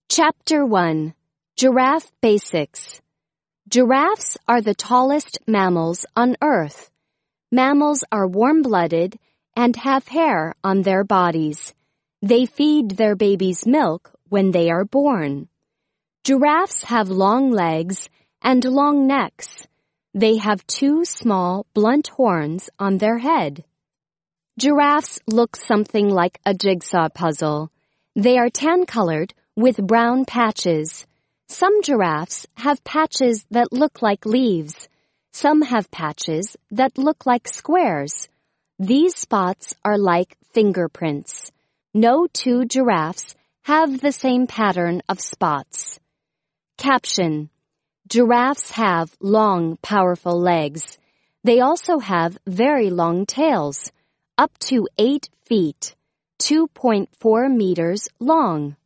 Chapter 1. Giraffe Basics. Giraffes are the tallest mammals on Earth. Mammals are warm-blooded and have hair on their bodies. They feed their babies milk when they are born. Giraffes have long legs and long necks. They have two small, blunt horns on their head. Giraffes look something like a jigsaw puzzle. They are tan-colored with brown patches. Some giraffes have patches that look like leaves. Some have patches that look like squares. These spots are like fingerprints. No two giraffes have the same pattern of spots. Caption: Giraffes have long, powerful legs. They also have very long tails, up to 8 feet, 2.4 meters long.